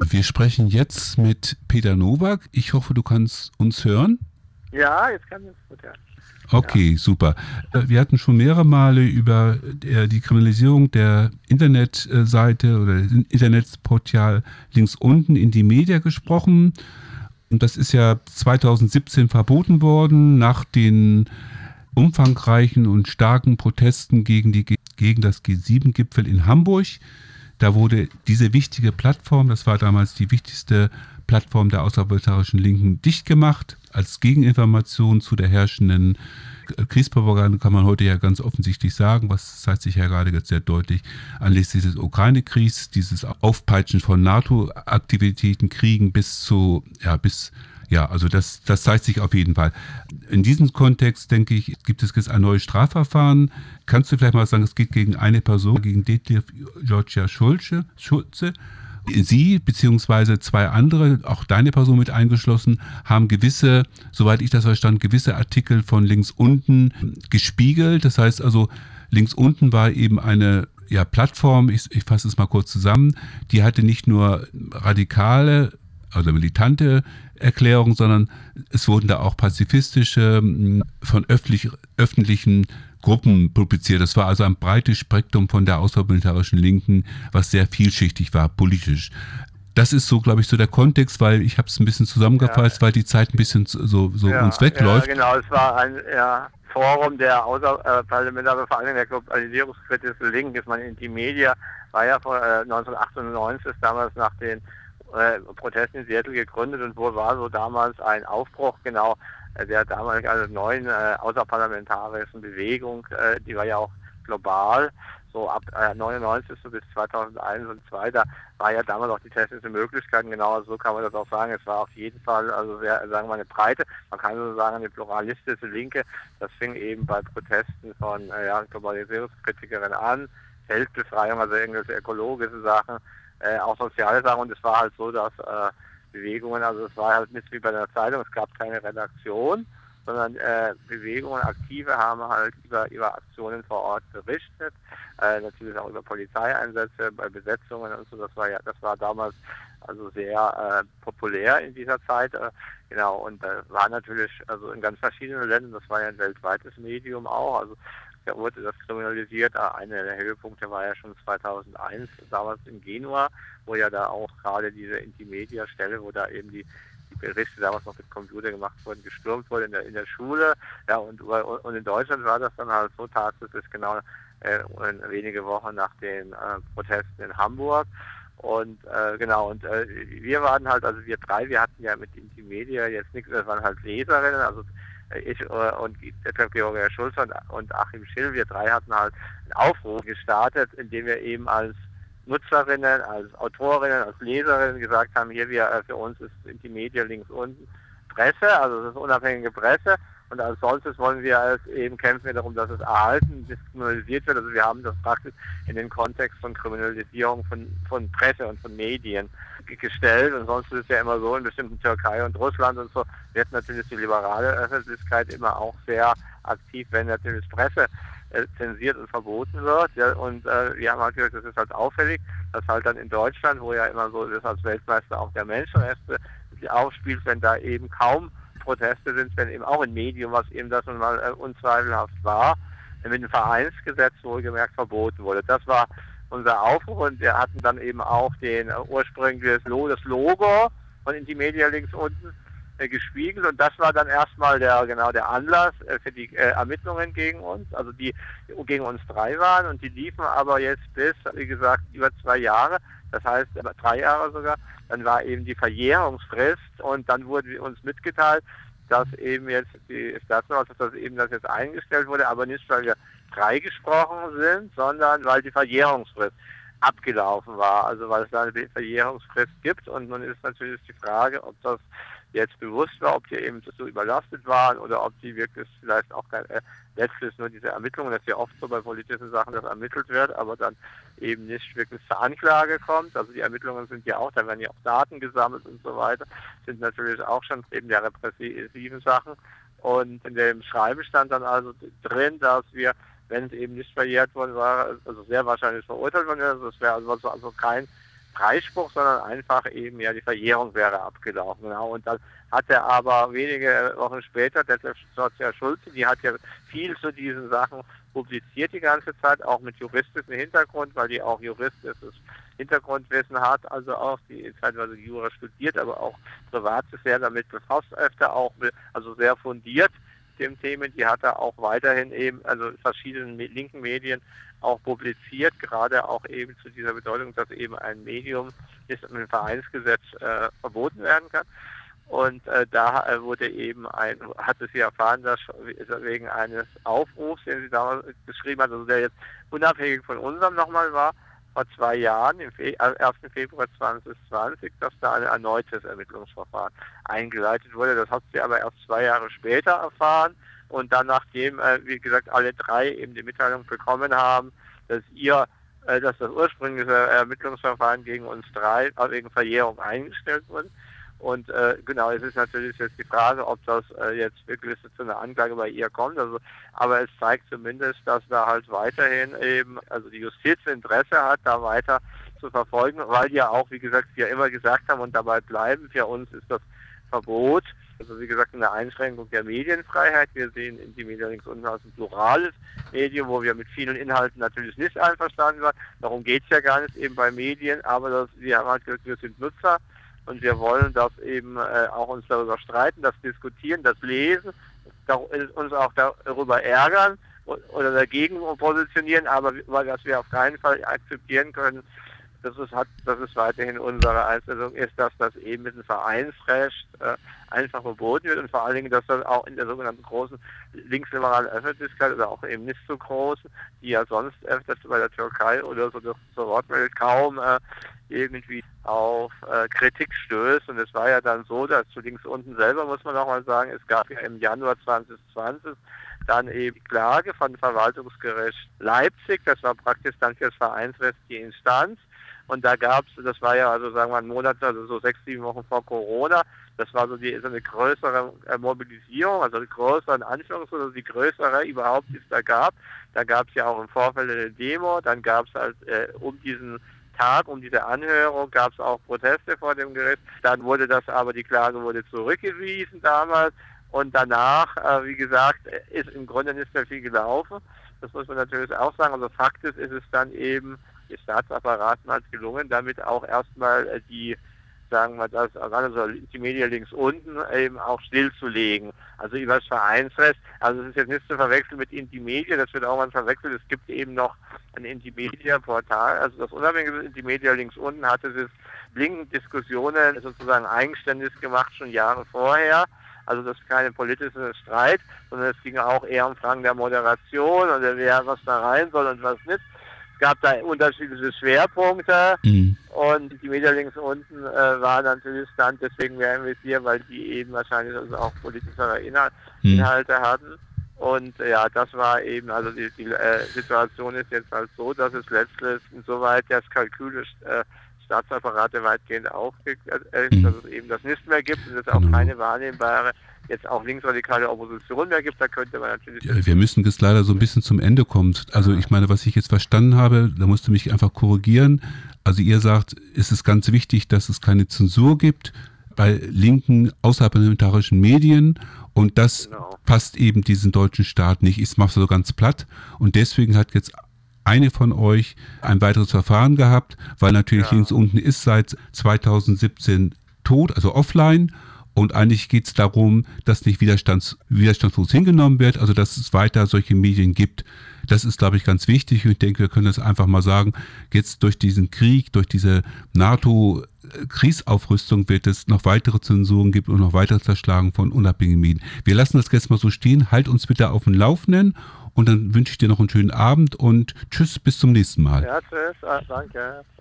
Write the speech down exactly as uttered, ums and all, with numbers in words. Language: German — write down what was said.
Wir sprechen jetzt mit Peter Nowak. Ich hoffe, du kannst uns hören. Ja, jetzt kann ich es gut hören. Okay, ja. Super. Wir hatten schon mehrere Male über die Kriminalisierung der Internetseite oder Internetportal links unten Indymedia gesprochen. Und das ist ja zweitausendsiebzehn verboten worden nach den umfangreichen und starken Protesten gegen, die, gegen das G sieben Gipfel in Hamburg. Da wurde diese wichtige Plattform, das war damals die wichtigste Plattform der außerparlamentarischen Linken, dicht gemacht, als Gegeninformation zu der herrschenden Kriegspropaganda, kann man heute ja ganz offensichtlich sagen, was zeigt sich ja gerade jetzt sehr deutlich anlässlich des Ukraine-Kriegs, dieses Aufpeitschen von NATO-Aktivitäten, Kriegen bis zu, ja, bis, ja, also das, das zeigt sich auf jeden Fall. In diesem Kontext, denke ich, gibt es jetzt ein neues Strafverfahren. Kannst du vielleicht mal sagen, es geht gegen eine Person, gegen Detlef Georgia Schulze, Schulze. Sie bzw. zwei andere, auch deine Person mit eingeschlossen, haben gewisse, soweit ich das verstand, gewisse Artikel von links unten gespiegelt. Das heißt also, links unten war eben eine ja, Plattform, ich, ich fasse es mal kurz zusammen, die hatte nicht nur radikale, also militante Erklärungen, sondern es wurden da auch pazifistische, von öffentlich, öffentlichen Gruppen publiziert. Das war also ein breites Spektrum von der außerparlamentarischen Linken, was sehr vielschichtig war, politisch. Das ist so, glaube ich, so der Kontext, weil ich habe es ein bisschen zusammengefasst, ja. weil die Zeit ein bisschen so, so ja, uns wegläuft. Ja, genau, es war ein ja, Forum der außerparlamentarischen, vor allem der globalisierungskritischen Linken. Ich meine, Indymedia war ja vor äh, neunzehnhundertachtundneunzig damals nach den äh, Protesten in Seattle gegründet und wo war so damals ein Aufbruch, genau, der damaligen also neuen äh, außerparlamentarischen Bewegung, äh, die war ja auch global, so ab äh, neunundneunzig so bis zweitausendeins und zwei, da war ja damals auch die technische Möglichkeiten, genau so kann man das auch sagen, es war auf jeden Fall, also sehr, sagen wir mal, eine breite, man kann so sagen, eine pluralistische Linke, das fing eben bei Protesten von äh, ja, Globalisierungskritikerinnen an, Feldbefreiung, also irgendwelche ökologische Sachen, äh, auch soziale Sachen und es war halt so, dass äh, Bewegungen, also es war halt nicht wie bei der Zeitung, es gab keine Redaktion, sondern äh, Bewegungen, Aktive haben halt über, über Aktionen vor Ort berichtet, äh, natürlich auch über Polizeieinsätze, bei Besetzungen und so, das war ja, das war damals also sehr äh, populär in dieser Zeit, äh, genau, und äh, war natürlich also in ganz verschiedenen Ländern, das war ja ein weltweites Medium auch, also da wurde das kriminalisiert. Einer der Höhepunkte war ja schon zweitausendeins, damals in Genua, wo ja da auch gerade diese Indymedia-Stelle, wo da eben die, die Berichte damals noch mit Computer gemacht wurden, gestürmt wurde in der, in der Schule. Ja, und, und in Deutschland war das dann halt so tatsächlich genau äh, wenige Wochen nach den äh, Protesten in Hamburg. Und äh, genau, und äh, wir waren halt, also wir drei, wir hatten ja mit Indymedia jetzt nichts, das waren halt Leserinnen, also ich äh, und Detlef Georgia Schulze und, und Achim Schill, wir drei hatten halt einen Aufruf gestartet, indem wir eben als Nutzerinnen, als Autorinnen, als Leserinnen gesagt haben, hier wir äh, für uns ist Indymedia links unten Presse, also es ist unabhängige Presse und als solches wollen wir als eben kämpfen wir darum, dass es erhalten, diskriminalisiert wird, also wir haben das praktisch in den Kontext von Kriminalisierung von, von Presse und von Medien gestellt und sonst ist es ja immer so in bestimmten Türkei und Russland und so wird natürlich die liberale Öffentlichkeit immer auch sehr aktiv, wenn natürlich Presse äh, zensiert und verboten wird. Ja, und äh, wir haben halt gesagt, das ist halt auffällig, dass halt dann in Deutschland, wo ja immer so ist als Weltmeister auch der Menschenrechte sich aufspielt, wenn da eben kaum Proteste sind, wenn eben auch ein Medium, was eben das nun mal äh, unzweifelhaft war, mit dem Vereinsgesetz wohlgemerkt verboten wurde. Das war unser Aufruf und wir hatten dann eben auch den äh, ursprünglichen das Logo von Indymedia links unten äh, gespiegelt und das war dann erstmal der genau der Anlass äh, für die äh, Ermittlungen gegen uns, also die gegen uns drei waren und die liefen aber jetzt bis, wie gesagt, über zwei Jahre, das heißt drei Jahre sogar, dann war eben die Verjährungsfrist und dann wurde uns mitgeteilt, dass eben jetzt die Staatsanwaltschaft, dass eben das jetzt eingestellt wurde, aber nicht, weil wir freigesprochen sind, sondern weil die Verjährungsfrist abgelaufen war, also weil es da eine Verjährungsfrist gibt und nun ist natürlich die Frage, ob das jetzt bewusst war, ob die eben so überlastet waren oder ob die wirklich vielleicht auch kein, äh, letztlich nur diese Ermittlungen, das ist ja oft so bei politischen Sachen, dass ermittelt wird, aber dann eben nicht wirklich zur Anklage kommt. Also die Ermittlungen sind ja auch, da werden ja auch Daten gesammelt und so weiter, sind natürlich auch schon eben der repressiven Sachen. Und in dem Schreiben stand dann also drin, dass wir, wenn es eben nicht verjährt worden war, also sehr wahrscheinlich verurteilt worden wäre. Also es wäre also, also kein Freispruch, sondern einfach eben, ja, die Verjährung wäre abgelaufen. Genau. Und dann hat er aber wenige Wochen später, der Sozial Schulze, die hat ja viel zu diesen Sachen publiziert die ganze Zeit, auch mit juristischem Hintergrund, weil die auch juristisches Hintergrundwissen hat, also auch die zeitweise Jura studiert, aber auch privat ist sehr damit befasst, öfter auch, also sehr fundiert dem Themen, die hat er auch weiterhin eben, also in verschiedenen linken Medien auch publiziert, gerade auch eben zu dieser Bedeutung, dass eben ein Medium ist mit dem Vereinsgesetz äh, verboten werden kann. Und äh, da äh, wurde eben ein, hatte sie erfahren, dass wegen eines Aufrufs, den sie damals geschrieben hat, also der jetzt unabhängig von unserem nochmal war, vor zwei Jahren, im Fe- ersten Februar zwanzig zwanzig, dass da ein erneutes Ermittlungsverfahren eingeleitet wurde. Das hat sie aber erst zwei Jahre später erfahren. Und dann, nachdem, äh, wie gesagt, alle drei eben die Mitteilung bekommen haben, dass ihr, äh, dass das ursprüngliche Ermittlungsverfahren gegen uns drei wegen Verjährung eingestellt wurde. Und äh, genau, es ist natürlich jetzt die Frage, ob das äh, jetzt wirklich zu einer Anklage bei ihr kommt. Also, aber es zeigt zumindest, dass da halt weiterhin eben, also die Justiz Interesse hat, da weiter zu verfolgen, weil ja auch, wie gesagt, wir immer gesagt haben und dabei bleiben, für uns ist das Verbot, also wie gesagt, eine Einschränkung der Medienfreiheit. Wir sehen in die Media links unten als ein plurales Medium, wo wir mit vielen Inhalten natürlich nicht einverstanden waren. Darum geht es ja gar nicht eben bei Medien, aber das, wir haben halt gesagt, wir sind Nutzer. Und wir wollen das eben äh, auch uns darüber streiten, das diskutieren, das lesen, da, uns auch darüber ärgern oder dagegen positionieren, aber weil das wir auf keinen Fall akzeptieren können, dass es, hat, dass es weiterhin unsere Einstellung ist, dass das eben mit dem Vereinsrecht äh, einfach verboten wird und vor allen Dingen, dass das auch in der sogenannten großen linksliberalen Öffentlichkeit oder auch eben nicht so großen, die ja sonst öfters bei der Türkei oder so zur Wort meldet, kaum äh, irgendwie auf äh, Kritik stößt. Und es war ja dann so, dass zu links unten selber, muss man auch mal sagen, es gab ja im Januar zwanzig zwanzig dann eben die Klage von Verwaltungsgericht Leipzig, das war praktisch dann für das Vereinsrecht die Instanz. Und da gab es, das war ja also sagen wir einen Monat, also so sechs, sieben Wochen vor Corona, das war so, die, so eine größere äh, Mobilisierung, also die größere in Anführungszeichen, also die größere überhaupt, die es da gab. Da gab es ja auch im Vorfeld eine Demo, dann gab es halt äh, um diesen Tag, um diese Anhörung, gab es auch Proteste vor dem Gericht. Dann wurde das aber, die Klage wurde zurückgewiesen damals. Und danach, äh, wie gesagt, ist im Grunde nicht sehr viel gelaufen. Das muss man natürlich auch sagen. Also faktisch ist es dann eben, die Staatsapparaten hat gelungen, damit auch erstmal äh, die, sagen wir das, also die Media links unten eben auch stillzulegen. Also über das Vereinsrecht. Also es ist jetzt nicht zu verwechseln mit Intimedia, das wird auch mal verwechselt. Es gibt eben noch ein Intimedia-Portal, also das unabhängige Intimedia links unten hatte es linken Diskussionen sozusagen eigenständig gemacht, schon Jahre vorher. Also das ist keine politische Streit, sondern es ging auch eher um Fragen der Moderation und wer was da rein soll und was nicht. Es gab da unterschiedliche Schwerpunkte mhm. und die Media links unten äh, war natürlich dann deswegen mehr investiert, weil die eben wahrscheinlich also auch politischere Inhal- mhm. Inhalte hatten. Und äh, ja, das war eben, also die, die äh, Situation ist jetzt halt so, dass es letztlich insoweit das Kalkül des äh, Staatsapparate weitgehend aufgeklärt ist, mhm. dass es eben das nicht mehr gibt und es auch genau. keine wahrnehmbare, jetzt auch linksradikale Opposition mehr gibt. Da könnte man natürlich... Ja, wir müssen jetzt leider so ein bisschen zum Ende kommen. Also ich meine, was ich jetzt verstanden habe, da musst du mich einfach korrigieren. Also ihr sagt, es ist ganz wichtig, dass es keine Zensur gibt bei linken außerparlamentarischen Medien und das genau. passt eben diesem deutschen Staat nicht. Ich mache es so ganz platt und deswegen hat jetzt eine von euch ein weiteres Verfahren gehabt, weil natürlich ja. links unten ist seit zweitausendsiebzehn tot, also offline. Und eigentlich geht es darum, dass nicht widerstands, widerstandslos hingenommen wird, also dass es weiter solche Medien gibt. Das ist, glaube ich, ganz wichtig. Und ich denke, wir können das einfach mal sagen. Jetzt durch diesen Krieg, durch diese NATO-Kriegsaufrüstung wird es noch weitere Zensuren geben und noch weitere Zerschlagen von unabhängigen Medien. Wir lassen das jetzt mal so stehen. Halt uns bitte auf dem Laufenden. Und dann wünsche ich dir noch einen schönen Abend und tschüss, bis zum nächsten Mal. Ja, tschüss, danke.